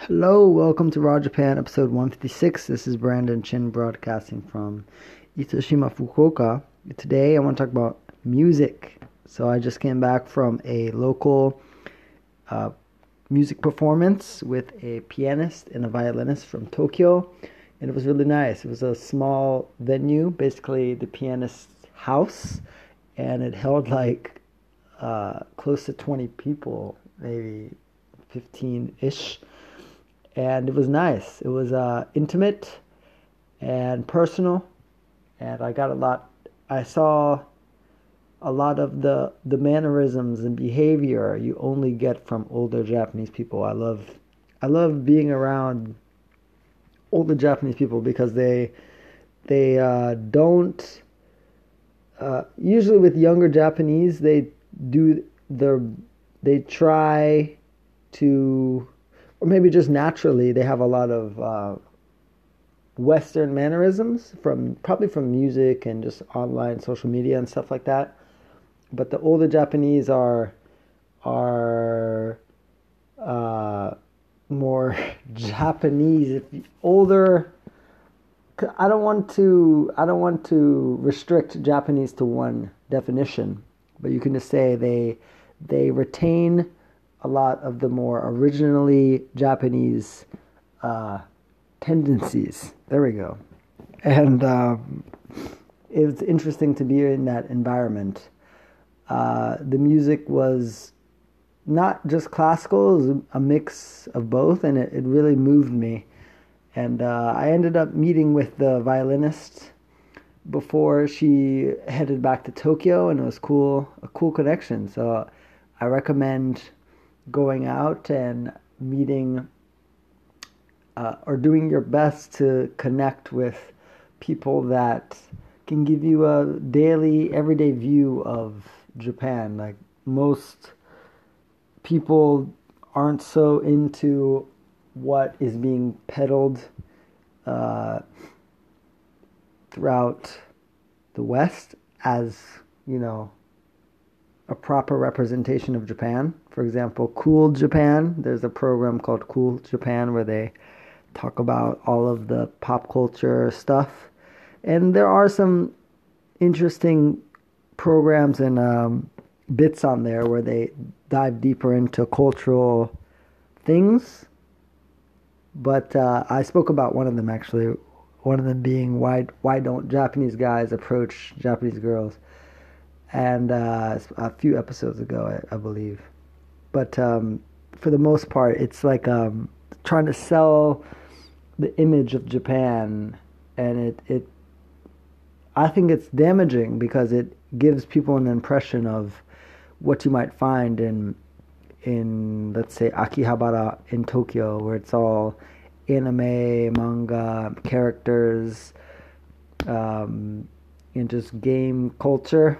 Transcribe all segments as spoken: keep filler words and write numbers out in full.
Hello, welcome to Raw Japan, episode one fifty-six. This is Brandon Chin broadcasting from Itoshima, Fukuoka. Today I want to talk about music. So I just came back from a local uh, music performance with a pianist and a violinist from Tokyo, and it was really nice. It was a small venue, basically the pianist's house, and it held like uh, close to twenty people, maybe fifteen-ish. And it was nice. It was uh, intimate and personal, and I got a lot. I saw a lot of the the mannerisms and behavior you only get from older Japanese people. I love, I love being around older Japanese people because they they uh, don't. Uh, usually, with younger Japanese, they do their they try to. Or maybe just naturally, they have a lot of uh, Western mannerisms from probably from music and just online social media and stuff like that. But the older Japanese are are uh, more Japanese. If older, I don't want to I don't want to restrict Japanese to one definition, but you can just say they they retain a lot of the more originally Japanese uh, tendencies. There we go. And um, it was interesting to be in that environment. Uh, the music was not just classical, it was a mix of both, and it, it really moved me. And uh, I ended up meeting with the violinist before she headed back to Tokyo, and it was cool, a cool connection. So I recommend going out and meeting uh, or doing your best to connect with people that can give you a daily, everyday view of Japan. Like, most people aren't so into what is being peddled uh, throughout the West as, you know, a proper representation of Japan. For example, Cool Japan. There's a program called Cool Japan where they talk about all of the pop culture stuff. And there are some interesting programs and um, bits on there where they dive deeper into cultural things. But uh, I spoke about one of them, actually. One of them being why why don't Japanese guys approach Japanese girls? And uh, a few episodes ago, I, I believe. But um, for the most part, it's like um, trying to sell the image of Japan, and it, it I think it's damaging because it gives people an impression of what you might find in in let's say Akihabara in Tokyo, where it's all anime, manga, characters, um, and just game culture.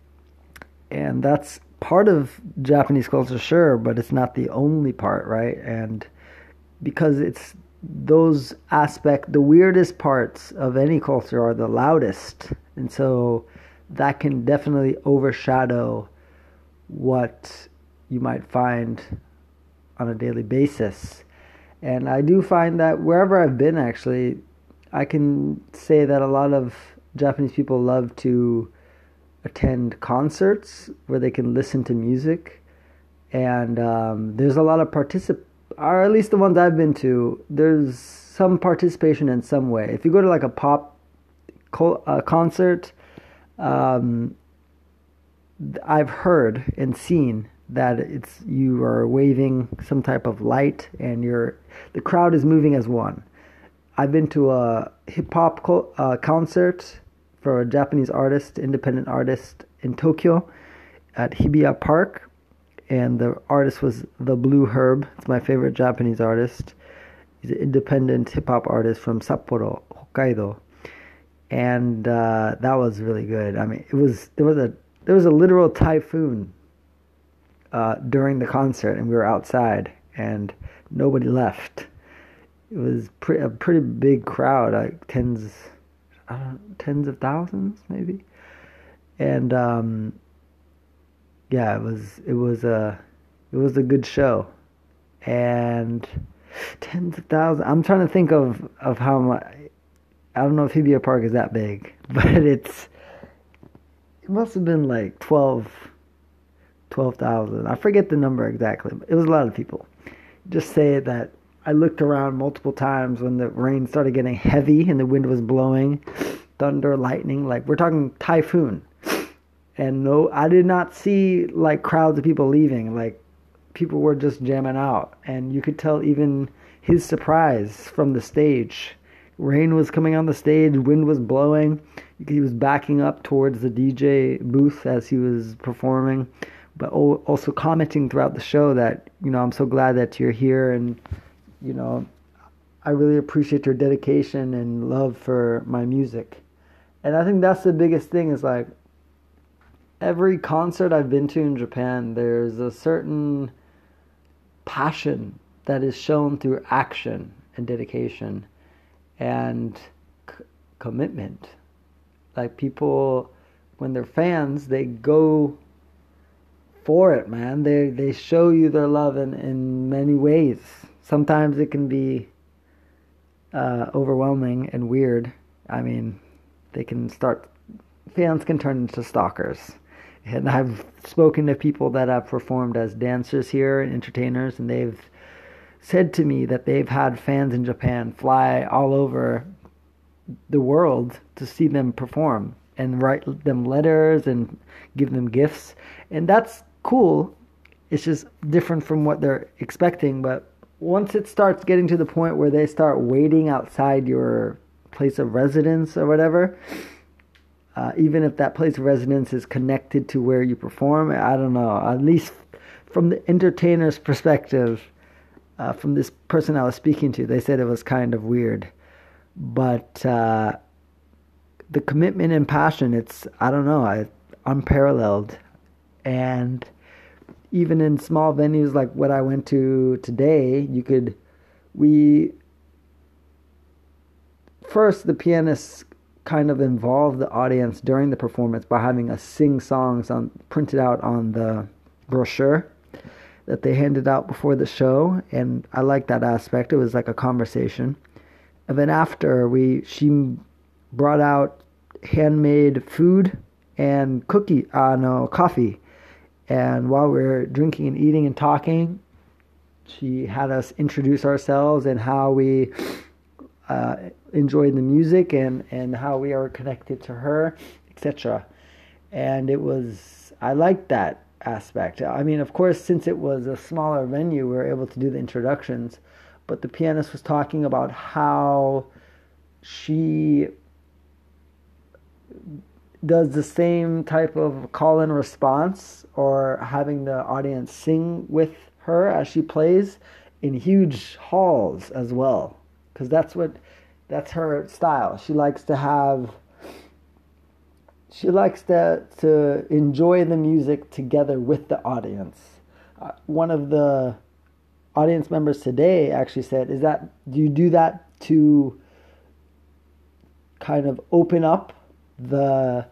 And that's part of Japanese culture, sure, but it's not the only part, right? And because it's those aspect, the weirdest parts of any culture are the loudest. And so that can definitely overshadow what you might find on a daily basis. And I do find that wherever I've been, actually, I can say that a lot of Japanese people love to attend concerts where they can listen to music, and um, there's a lot of particip or at least the ones I've been to, there's some participation in some way. If you go to like a pop co- uh, concert, um, I've heard and seen that it's you are waving some type of light and you're the crowd is moving as one. I've been to a hip hop co- uh, concert for a Japanese artist, independent artist in Tokyo at Hibiya Park, and the artist was The Blue Herb. It's my favorite Japanese artist. He's an independent hip hop artist from Sapporo, Hokkaido, and uh, that was really good. I mean, it was there was a there was a literal typhoon uh, during the concert, and we were outside, and nobody left. It was pre- a pretty big crowd, like tens, I don't know, tens of thousands, maybe. And um, yeah, it was it was a it was a good show, and Tens of thousands. I'm trying to think of, of how much. I don't know if Hibiya Park is that big, but it's it must have been like twelve, twelve thousand. I forget the number exactly, but it was a lot of people. Just say that I looked around multiple times when the rain started getting heavy and the wind was blowing, thunder, lightning, like we're talking typhoon. And no, I did not see like crowds of people leaving. Like people were just jamming out, and you could tell even his surprise from the stage. Rain was coming on the stage, wind was blowing. He was backing up towards the D J booth as he was performing, but also commenting throughout the show that, you know, I'm so glad that you're here, and, you know, I really appreciate your dedication and love for my music. And I think that's the biggest thing is like every concert I've been to in Japan, there's a certain passion that is shown through action and dedication and c- commitment. Like people, when they're fans, they go for it, man. They they show you their love in, in many ways. Sometimes it can be uh, overwhelming and weird. I mean, they can start, fans can turn into stalkers. And I've spoken to people that have performed as dancers here and entertainers, and they've said to me that they've had fans in Japan fly all over the world to see them perform and write them letters and give them gifts. And that's cool. It's just different from what they're expecting. But once it starts getting to the point where they start waiting outside your place of residence or whatever, uh, even if that place of residence is connected to where you perform, I don't know. At least from the entertainer's perspective, uh, from this person I was speaking to, they said it was kind of weird. But uh, the commitment and passion, it's, I don't know, I, unparalleled. And even in small venues like what I went to today, you could, we, first the pianists kind of involved the audience during the performance by having us sing songs on printed out on the brochure that they handed out before the show. And I liked that aspect. It was like a conversation. And then after, we she brought out handmade food and cookie, uh, no, coffee. And while we were drinking and eating and talking, she had us introduce ourselves and how we uh, enjoyed the music and, and how we are connected to her, et cetera. And it was, I liked that aspect. I mean, of course, since it was a smaller venue, we were able to do the introductions. But the pianist was talking about how she does the same type of call and response or having the audience sing with her as she plays in huge halls as well. Because that's what, that's her style. She likes to have, she likes to, to enjoy the music together with the audience. Uh, one of the audience members today actually said, is that, do you do that to kind of open up the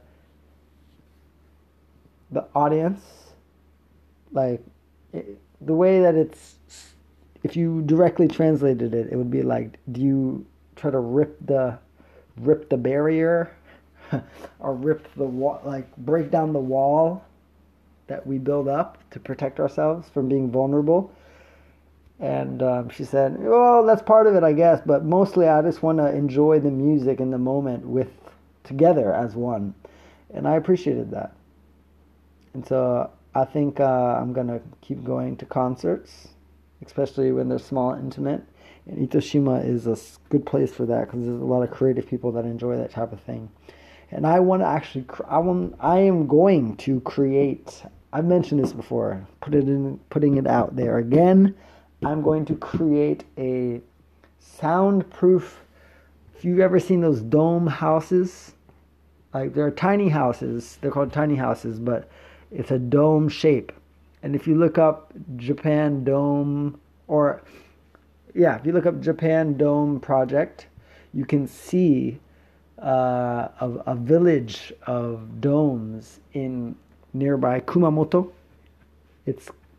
the audience? Like it, the way that it's, if you directly translated it, it would be like, do you try to rip the rip the barrier or rip the wall, like break down the wall that we build up to protect ourselves from being vulnerable? And um, she said, well, that's part of it, I guess, but mostly I just want to enjoy the music in the moment with together as one. And I appreciated that. And so I think uh, I'm going to keep going to concerts, especially when they're small and intimate. And Itoshima is a good place for that because there's a lot of creative people that enjoy that type of thing. And I want to actually, I want, I am going to create, I've mentioned this before, put it in, putting it out there again. I'm going to create a soundproof, if you've ever seen those dome houses, like there are tiny houses, they're called tiny houses, but it's a dome shape. And if you look up Japan Dome, or yeah, if you look up Japan Dome Project, you can see uh, a, a village of domes in nearby Kumamoto. It's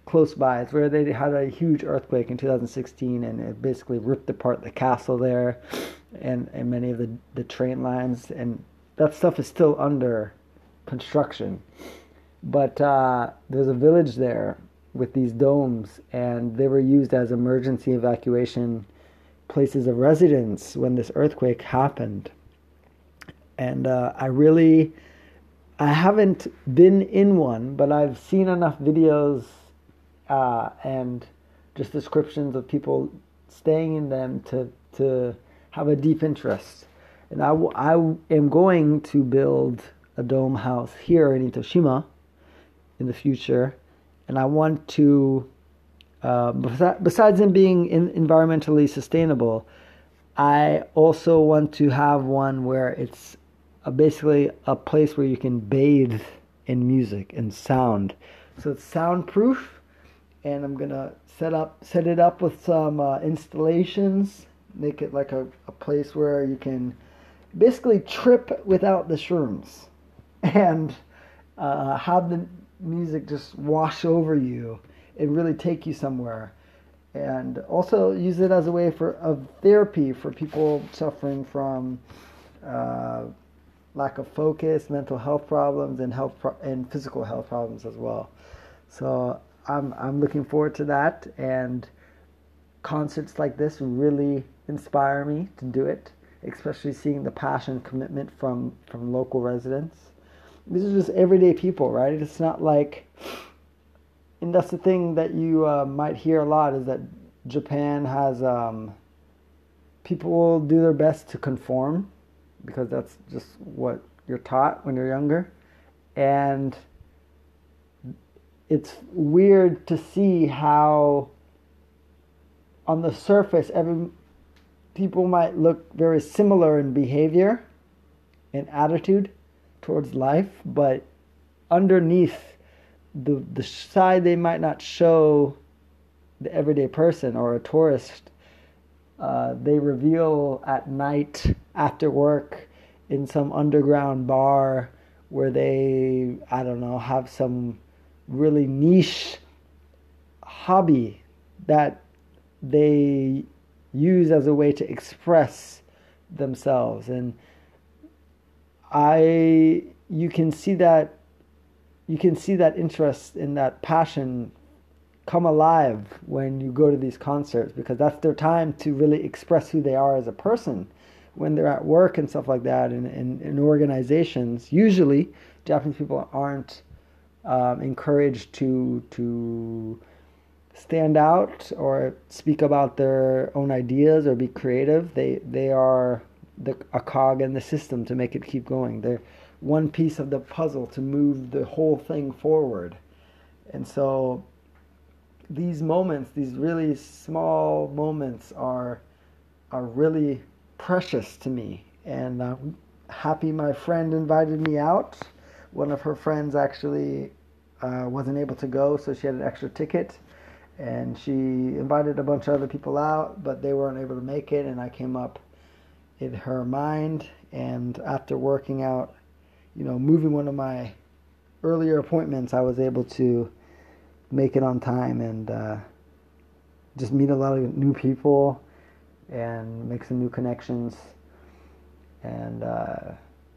close by. It's where they had a huge earthquake in two thousand sixteen, and it basically ripped apart the castle there, and, and many of the, the train lines, and that stuff is still under construction. But uh, there's a village there with these domes, and they were used as emergency evacuation places of residence when this earthquake happened. And uh, I really, I haven't been in one, but I've seen enough videos uh, and just descriptions of people staying in them to to have a deep interest. And I, I am going to build a dome house here in Itoshima in the future, and I want to, uh, besides them being in, environmentally sustainable, I also want to have one where it's a, basically a place where you can bathe in music and sound. So it's soundproof, and I'm gonna set up set it up with some uh, installations, make it like a, a place where you can basically trip without the shrooms, and uh, have the music just wash over you and really take you somewhere. And also use it as a way for of therapy for people suffering from uh, lack of focus, mental health problems, and health pro- and physical health problems as well. So I'm I'm looking forward to that, and concerts like this really inspire me to do it, especially seeing the passion, commitment from from local residents. These are just everyday people, right? It's not like, and that's the thing that you uh, might hear a lot, is that Japan has, um, people will do their best to conform, because that's just what you're taught when you're younger. And it's weird to see how on the surface every people might look very similar in behavior and attitude towards life, but underneath the the side they might not show the everyday person or a tourist, uh, they reveal at night after work in some underground bar where they, I don't know, have some really niche hobby that they use as a way to express themselves. And I, you can see that, you can see that interest and that passion come alive when you go to these concerts, because that's their time to really express who they are as a person. When they're at work and stuff like that, in, in, in organizations, usually Japanese people aren't um, encouraged to to stand out or speak about their own ideas or be creative. They they are the a cog in the system to make it keep going. They're one piece of the puzzle to move the whole thing forward. And so these moments, these really small moments, are are really precious to me. And I'm happy my friend invited me out. One of her friends actually uh, wasn't able to go, so she had an extra ticket. And she invited a bunch of other people out, but they weren't able to make it, and I came up in her mind. And after working out, you know, moving one of my earlier appointments, I was able to make it on time and uh, just meet a lot of new people and make some new connections and uh,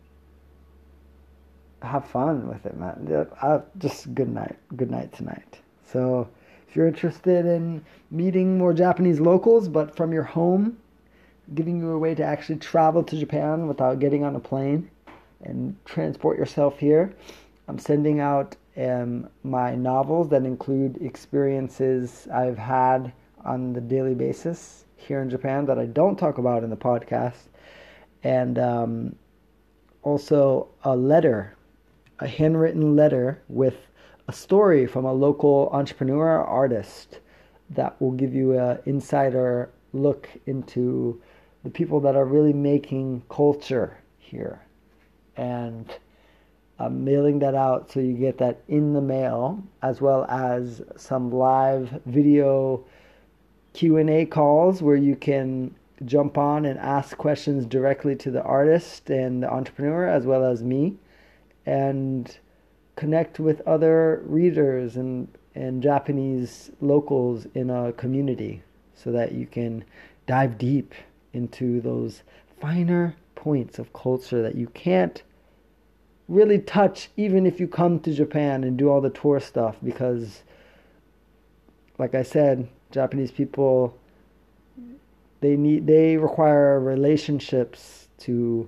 have fun with it, man. I, just good night, good night tonight. So if you're interested in meeting more Japanese locals, but from your home, giving you a way to actually travel to Japan without getting on a plane and transport yourself here, I'm sending out um, my novels that include experiences I've had on the daily basis here in Japan that I don't talk about in the podcast, and um, also a letter, a handwritten letter with a story from a local entrepreneur or artist that will give you an insider look into the people that are really making culture here. And I'm mailing that out so you get that in the mail, as well as some live video Q and A calls where you can jump on and ask questions directly to the artist and the entrepreneur, as well as me, and connect with other readers and and Japanese locals in a community so that you can dive deep into those finer points of culture that you can't really touch even if you come to Japan and do all the tour stuff, because like I said, Japanese people, they need they require relationships to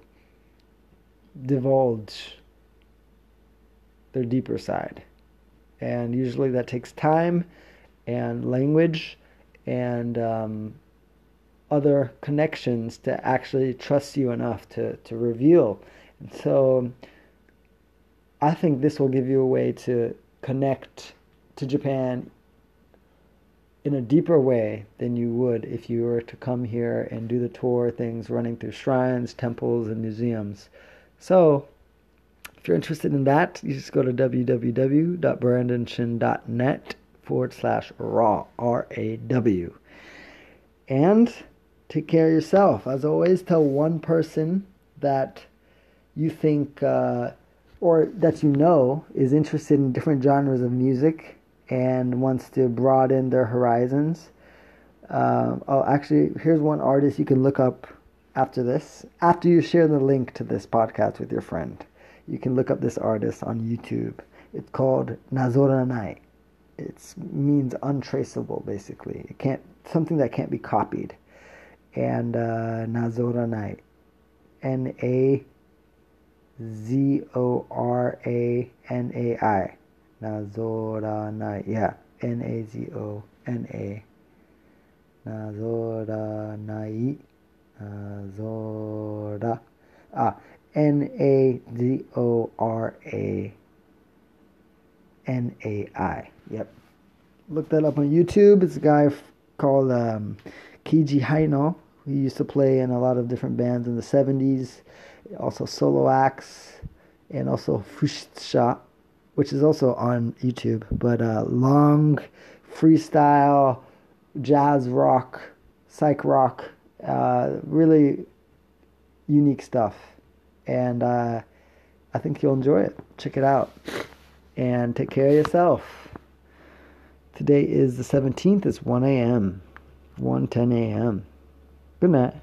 divulge their deeper side. And usually that takes time and language and um, other connections to actually trust you enough to, to reveal. And so I think this will give you a way to connect to Japan in a deeper way than you would if you were to come here and do the tour things running through shrines, temples, and museums. So if you're interested in that, you just go to www.brandonchin.net forward slash raw, R A W. And take care of yourself. As always, tell one person that you think uh, or that you know is interested in different genres of music and wants to broaden their horizons. Um, oh, actually, here's one artist you can look up after this. After you share the link to this podcast with your friend, you can look up this artist on YouTube. It's called Nazoranai. It means untraceable, basically. It can't something that can't be copied. And uh, Nazoranai, N A Z O R A N A I. Nazoranai, yeah, N A Z O N A. Nazoranai, Nazora, ah, N A Z O R A N A I. Yep. Look that up on YouTube. It's a guy called um, Kiji Haino. He used to play in a lot of different bands in the seventies. Also solo acts, and also Fushitsha, which is also on YouTube. But uh, long freestyle, jazz rock, psych rock, uh, really unique stuff. And uh, I think you'll enjoy it. Check it out. And take care of yourself. Today is the seventeenth. It's one a.m. one ten a.m. Good night.